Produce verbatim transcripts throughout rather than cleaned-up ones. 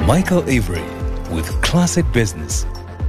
Michael Avery with Classic Business.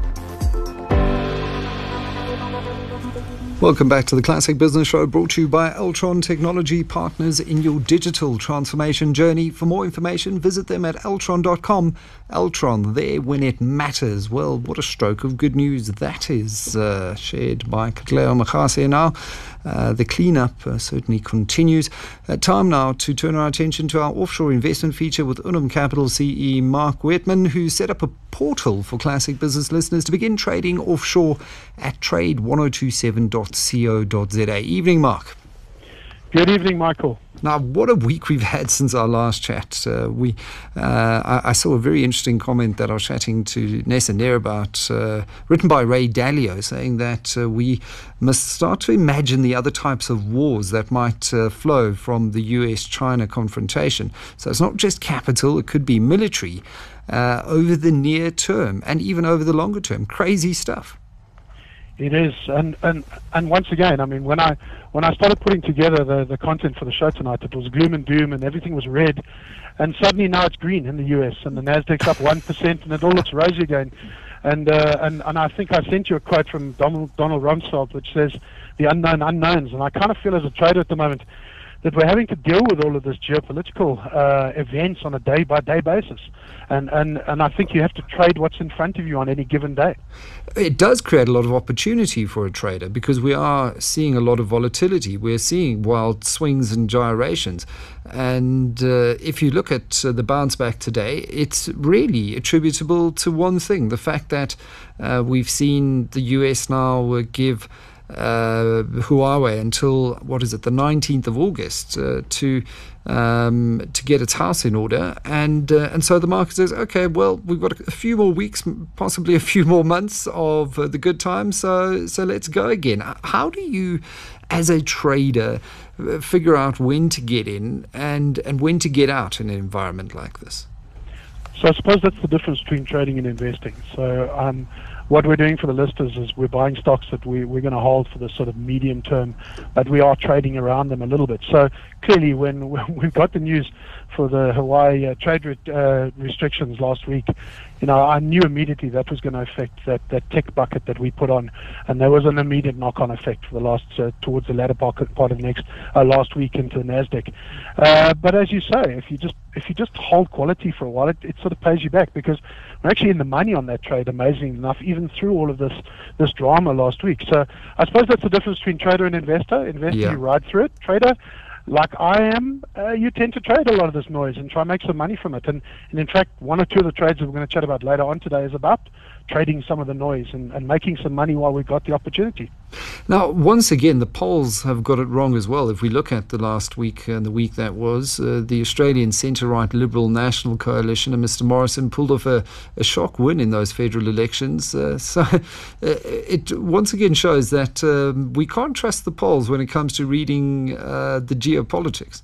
Welcome back to the Classic Business Show, brought to you by Altron Technology, partners in your digital transformation journey. For more information, visit them at altron dot com. Altron, there when it matters. Well, what a stroke of good news that is, uh, shared by Katleo Makase now. Uh, the cleanup uh, certainly continues. Uh, time now to turn our attention to our offshore investment feature with Unum Capital C E Mark Wettman, who set up a portal for Classic Business listeners to begin trading offshore at trade one oh two seven dot co dot za. Evening, Mark. Good evening, Michael. Now, what a week we've had since our last chat. Uh, we, uh, I, I saw a very interesting comment that I was chatting to Nessa Nair about, uh, written by Ray Dalio, saying that uh, we must start to imagine the other types of wars that might uh, flow from the U S China confrontation. So it's not just capital, it could be military uh, over the near term and even over the longer term. Crazy stuff. It is, and, and and once again, I mean, when I when I started putting together the, the content for the show tonight, it was gloom and doom, and everything was red, and suddenly now it's green in the U S, and the Nasdaq's up one percent, and it all looks rosy again. And uh, and and I think I sent you a quote from Donald Donald Rumsfeld, which says the unknown unknowns, and I kind of feel as a trader at the moment that we're having to deal with all of this geopolitical uh, events on a day-by-day basis. And, and and I think you have to trade what's in front of you on any given day. It does create a lot of opportunity for a trader because we are seeing a lot of volatility. We're seeing wild swings and gyrations. And uh, if you look at uh, the bounce back today, it's really attributable to one thing, the fact that uh, we've seen the U S now uh, give Uh, Huawei until, what is it, the nineteenth of August uh, to um, to get its house in order, and uh, and so the market says, okay, well, we've got a few more weeks, possibly a few more months of uh, the good times, so so let's go again. How do you, as a trader, figure out when to get in and and when to get out in an environment like this? So I suppose that's the difference between trading and investing. So um, what we're doing for the listers is we're buying stocks that we, we're going to hold for the sort of medium term, but we are trading around them a little bit. So clearly when, when we got the news for the Hawaii uh, trade re- uh, restrictions last week, you know, I knew immediately that was going to affect that, that tech bucket that we put on, and there was an immediate knock-on effect for the last uh, towards the latter part, part of next uh, last week into the Nasdaq. Uh, but as you say, if you just if you just hold quality for a while, it, it sort of pays you back because we're actually in the money on that trade, amazingly enough, even through all of this this drama last week. So I suppose that's the difference between trader and investor. Investor, yeah. You ride through it. Trader, like I am, uh, you tend to trade a lot of this noise and try and make some money from it. And, and in fact, one or two of the trades that we're going to chat about later on today is about trading some of the noise and, and making some money while we've got the opportunity. Now, once again, the polls have got it wrong as well. If we look at the last week and the week that was, uh, the Australian centre-right Liberal National Coalition and Mister Morrison pulled off a, a shock win in those federal elections. Uh, so uh, it once again shows that um, we can't trust the polls when it comes to reading uh, the geopolitics.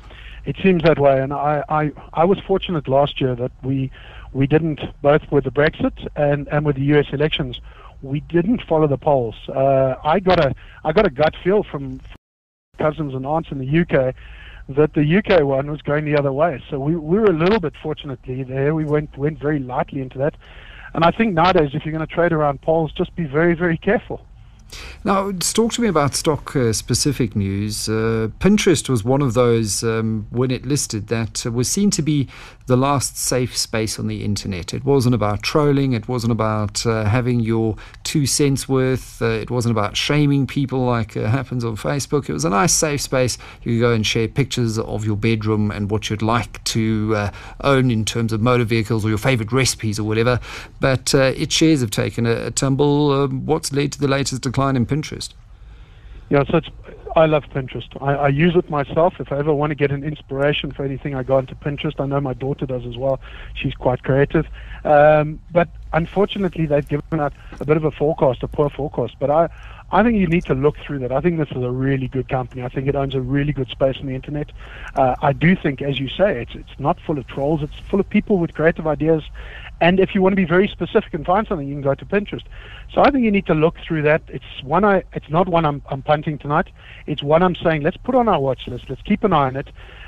It seems that way, and I, I, I was fortunate last year that we we didn't, both with the Brexit and, and with the U S elections, we didn't follow the polls. Uh, I got a I got a gut feel from, from cousins and aunts in the U K that the U K one was going the other way. So we, we were a little bit fortunately there. We went went very lightly into that, and I think nowadays if you're going to trade around polls, just be very very careful. Now, talk to me about stock-specific uh, news. Uh, Pinterest was one of those, um, when it listed, that uh, was seen to be the last safe space on the internet. It wasn't about trolling. It wasn't about uh, having your two cents worth. Uh, it wasn't about shaming people like uh, happens on Facebook. It was a nice, safe space. You could go and share pictures of your bedroom and what you'd like to uh, own in terms of motor vehicles or your favorite recipes or whatever. But uh, its shares have taken a, a tumble. Um, what's led to the latest decline in Pinterest? Yeah, so it's, I love Pinterest. I, I use it myself. If I ever want to get an inspiration for anything, I go into Pinterest. I know my daughter does as well. She's quite creative. Um, but unfortunately, they've given out a bit of a forecast, a poor forecast. But I, I think you need to look through that. I think this is a really good company. I think it owns a really good space on the internet. Uh, I do think, as you say, it's it's not full of trolls. It's full of people with creative ideas. And if you want to be very specific and find something, you can go to Pinterest. So I think you need to look through that. It's one I. It's not one I'm, I'm punting tonight. It's one I'm saying let's put on our watch list. Let's keep an eye on it.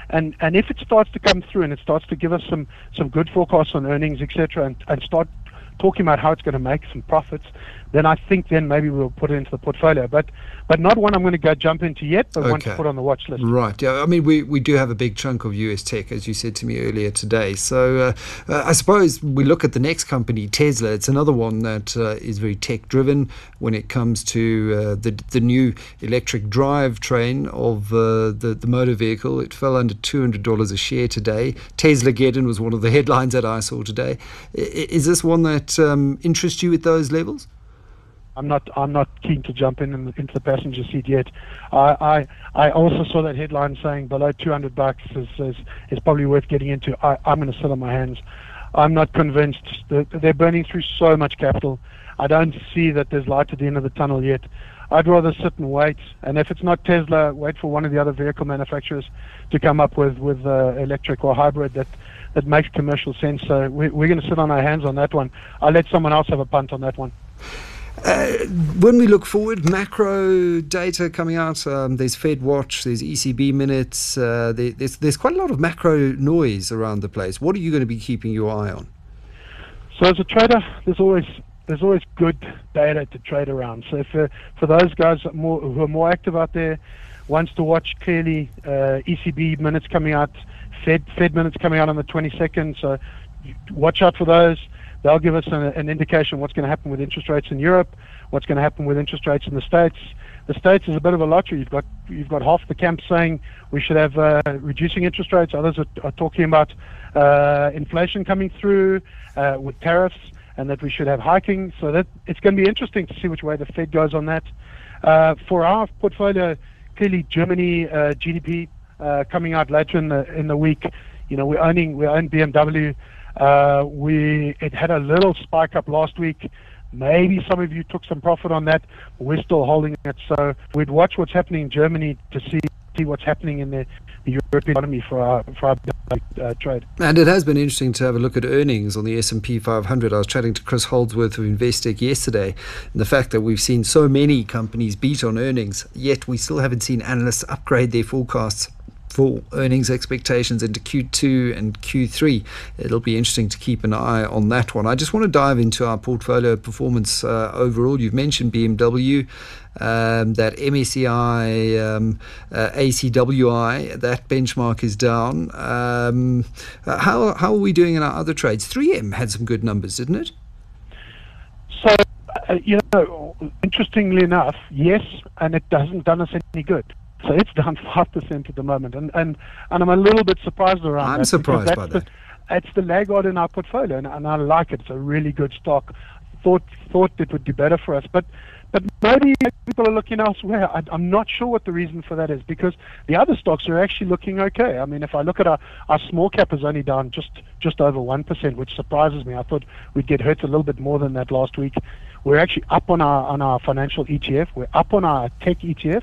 And and if it starts to come through and it starts to give us some some good forecasts on earnings, et cetera, and, and start talking about how it's going to make some profits, then I think then maybe we'll put it into the portfolio. But but not one I'm going to go jump into yet, but Okay. one to put on the watch list. Right. Yeah. I mean, we, we do have a big chunk of U S tech, as you said to me earlier today. So uh, uh, I suppose we look at the next company, Tesla. It's another one that uh, is very tech driven when it comes to uh, the the new electric drive train of uh, the the motor vehicle. It fell under two hundred dollars a share today. Tesla-geddon was one of the headlines that I saw today. I, is this one that um, interests you at those levels? I'm not. I'm not keen to jump in, in into the passenger seat yet. I, I I also saw that headline saying below two hundred bucks is is, is probably worth getting into. I, I'm going to sit on my hands. I'm not convinced. They're, they're burning through so much capital. I don't see that there's light at the end of the tunnel yet. I'd rather sit and wait. And if it's not Tesla, wait for one of the other vehicle manufacturers to come up with with uh, electric or hybrid that that makes commercial sense. So we, we're going to sit on our hands on that one. I'll let someone else have a punt on that one. Uh, when we look forward, macro data coming out, um, there's Fed Watch, there's E C B minutes, uh, there, there's, there's quite a lot of macro noise around the place. What are you going to be keeping your eye on? So as a trader, there's always there's always good data to trade around. So for for those guys that more, who are more active out there, wants to watch clearly uh, E C B minutes coming out, Fed Fed minutes coming out on the twenty-second. So watch out for those. They'll give us an, an indication of what's going to happen with interest rates in Europe, what's going to happen with interest rates in the States. The States is a bit of a lottery. You've got you've got half the camp saying we should have uh, reducing interest rates. Others are, are talking about uh, inflation coming through uh, with tariffs, and that we should have hiking. So that it's going to be interesting to see which way the Fed goes on that. Uh, for our portfolio, clearly Germany uh, G D P uh, coming out later in the in the week. You know, we're owning we own B M W. Uh, we it had a little spike up last week. Maybe some of you took some profit on that. But we're still holding it. So we'd watch what's happening in Germany to see see what's happening in the, the European economy for our for our uh, trade. And it has been interesting to have a look at earnings on the S and P five hundred. I was chatting to Chris Holdsworth of Investec yesterday, and the fact that we've seen so many companies beat on earnings, yet we still haven't seen analysts upgrade their forecasts for earnings expectations into Q two and Q three. It'll be interesting to keep an eye on that one. I just want to dive into our portfolio performance uh, overall. You've mentioned B M W, um, that M S C I, um, uh, A C W I, that benchmark is down. Um, how, how are we doing in our other trades? three M had some good numbers, didn't it? So, uh, you know, interestingly enough, yes, and it hasn't done us any good. So it's down five percent at the moment, and, and, and I'm a little bit surprised around I'm that. surprised by the, that. It's the laggard in our portfolio, and, and I like it. It's a really good stock. Thought thought it would be better for us, but but maybe people are looking elsewhere. I, I'm not sure what the reason for that is, because the other stocks are actually looking okay. I mean, if I look at our, our small cap is only down just, just over one percent, which surprises me. I thought we'd get hurt a little bit more than that last week. We're actually up on our on our financial E T F. We're up on our tech E T F.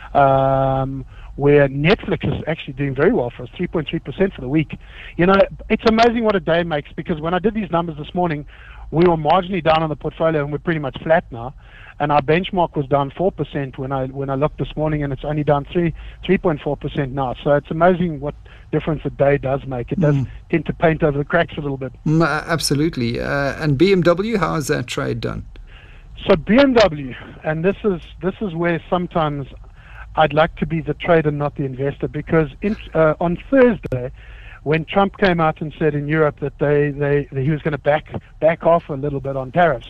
Um, where Netflix is actually doing very well for us, three point three percent for the week. You know, it's amazing what a day makes, because when I did these numbers this morning, we were marginally down on the portfolio and we're pretty much flat now. And our benchmark was down four percent when I when I looked this morning, and it's only down three, three point four percent now. So it's amazing what difference a day does make. It does mm. tend to paint over the cracks a little bit. Mm, absolutely. Uh, and B M W, how has that trade done? So B M W, and this is this is where sometimes I'd like to be the trader, not the investor, because in, uh, on Thursday, when Trump came out and said in Europe that they, they that he was going to back back off a little bit on tariffs,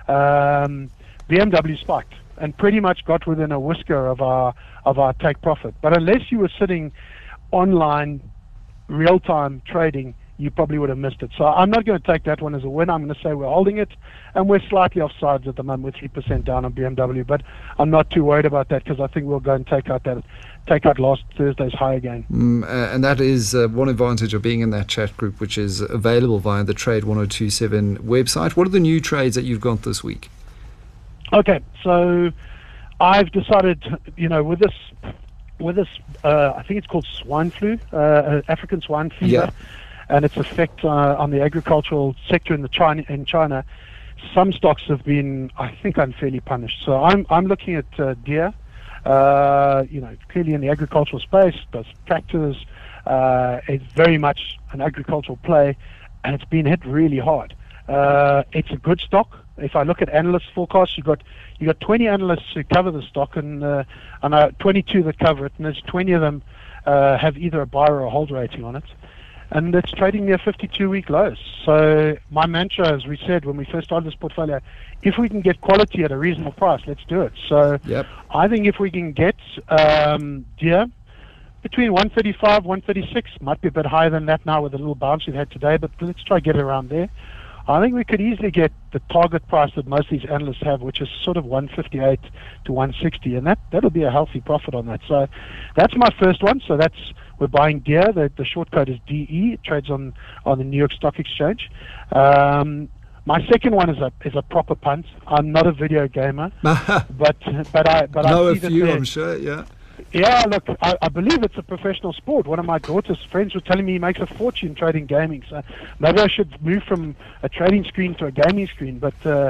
um, B M W spiked and pretty much got within a whisker of our of our take profit. But unless you were sitting online, real time trading, you probably would have missed it. So I'm not going to take that one as a win. I'm going to say we're holding it, and we're slightly offsides at the moment. We're three percent down on B M W, but I'm not too worried about that, because I think we'll go and take out that take out last Thursday's high again. Mm, uh, and that is uh, one advantage of being in that chat group, which is available via the Trade one oh two seven website. What are the new trades that you've got this week? Okay, so I've decided, you know, with this, with this, uh, I think it's called swine flu, uh, African swine fever. Yeah. And its effect uh, on the agricultural sector in the China in China, some stocks have been, I think, unfairly punished. So I'm I'm looking at uh, Deere, uh, you know, clearly in the agricultural space, does tractors, Uh, it's very much an agricultural play, and it's been hit really hard. Uh, it's a good stock. If I look at analysts' forecasts, you've got you got twenty analysts who cover the stock, and uh, and uh, twenty-two that cover it, and there's twenty of them uh, have either a buy or a hold rating on it, and it's trading near fifty-two week lows. So my mantra, as we said when we first started this portfolio, if we can get quality at a reasonable price, let's do it. So yep. I think if we can get um, Deere between one thirty-five, one thirty-six, might be a bit higher than that now with the little bounce we've had today, but let's try to get it around there. I think we could easily get the target price that most of these analysts have, which is sort of one fifty-eight to one sixty, and that, that'll be a healthy profit on that. So that's my first one. So that's we're buying Deere. The, the short code is D E. It trades on, on the New York Stock Exchange. Um, my second one is a is a proper punt. I'm not a video gamer, but but I but know I a see that few, there- I'm sure. Yeah. Yeah, look, I, I believe it's a professional sport. One of my daughter's friends was telling me he makes a fortune trading gaming. So maybe I should move from a trading screen to a gaming screen. But uh,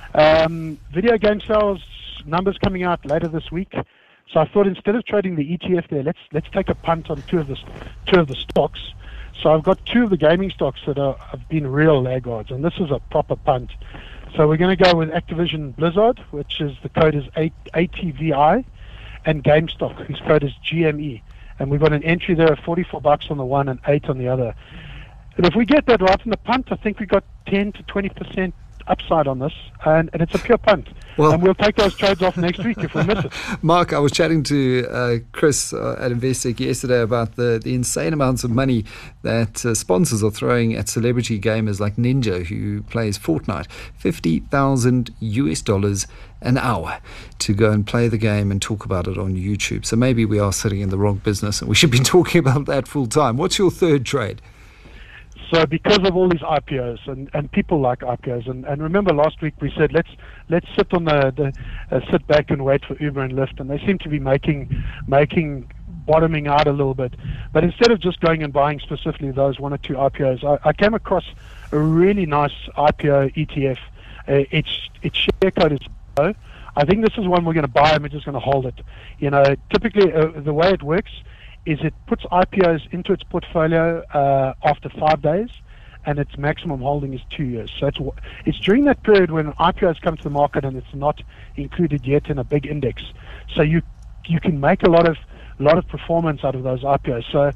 um, video game sales numbers coming out later this week. So I thought instead of trading the E T F there, let's let's take a punt on two of the two of the stocks. So I've got two of the gaming stocks that are, have been real laggards, and this is a proper punt. So we're going to go with Activision Blizzard, which is the code is A T V I. And GameStop, whose code is G M E, and we've got an entry there of forty-four bucks on the one and eight on the other. And if we get that right in the punt, I think we got ten to twenty percent upside on this, and, and it's a pure punt. Well, and we'll take those trades off next week if we miss it. Mark, I was chatting to uh, Chris uh, at Investec yesterday about the, the insane amounts of money that uh, sponsors are throwing at celebrity gamers like Ninja, who plays Fortnite. fifty thousand U S dollars an hour to go and play the game and talk about it on YouTube. So maybe we are sitting in the wrong business and we should be talking about that full time. What's your third trade? So because of all these I P Os and, and people like I P Os, and, and remember last week we said let's let's sit on the, the uh, sit back and wait for Uber and Lyft, and they seem to be making making bottoming out a little bit. But instead of just going and buying specifically those one or two I P Os, I, I came across a really nice I P O E T F. Uh, its its share code is low. I think this is one we're going to buy and we're just going to hold it. You know, typically uh, the way it works is it puts I P Os into its portfolio uh, after five days, and its maximum holding is two years. So it's it's during that period when I P Os come to the market and it's not included yet in a big index. So you you can make a lot of lot of performance out of those I P Os. So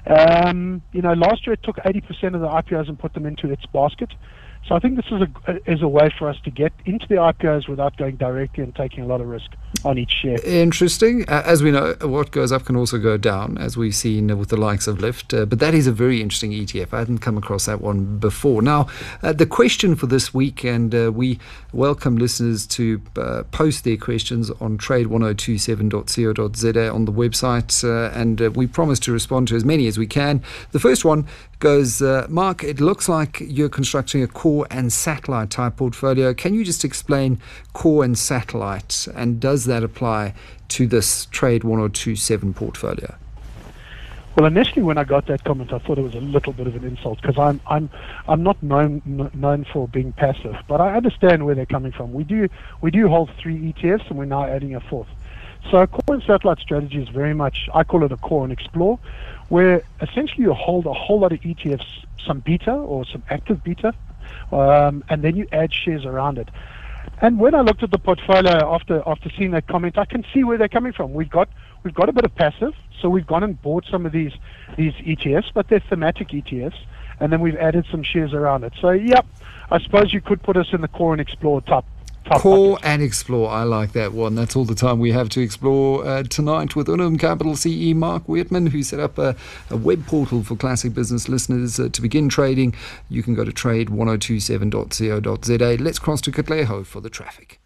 um, you know, last year it took eighty percent of the I P Os and put them into its basket. So I think this is a is a way for us to get into the I P Os without going directly and taking a lot of risk on each share. Interesting. Uh, as we know, what goes up can also go down, as we've seen with the likes of Lyft. Uh, but that is a very interesting E T F. I hadn't come across that one before. Now, uh, the question for this week, and uh, we welcome listeners to uh, post their questions on trade ten twenty-seven dot co dot za on the website, uh, and uh, we promise to respond to as many as we can. The first one goes, uh, Mark, it looks like you're constructing a core and satellite type portfolio. Can you just explain core and satellite, and does that apply to this trade ten twenty-seven portfolio? Well, initially when I got that comment, I thought it was a little bit of an insult because I'm I'm I'm not known n- known for being passive, but I understand where they're coming from. We do we do hold three E T Fs, and we're now adding a fourth. So a core and satellite strategy is very much, I call it a core and explore, where essentially you hold a whole lot of E T Fs, some beta or some active beta, um, and then you add shares around it. And when I looked at the portfolio after after seeing that comment, I can see where they're coming from. We've got we've got a bit of passive, so we've gone and bought some of these these E T Fs, but they're thematic E T Fs, and then we've added some shares around it. So, yep, I suppose you could put us in the core and explore type. type Core bucket. and explore. I like that one. That's all the time we have to explore uh, tonight with Unum Capital C E Mark Whitman, who set up a, a web portal for classic business listeners uh, to begin trading. You can go to trade ten twenty-seven dot co dot za. Let's cross to Katleho for the traffic.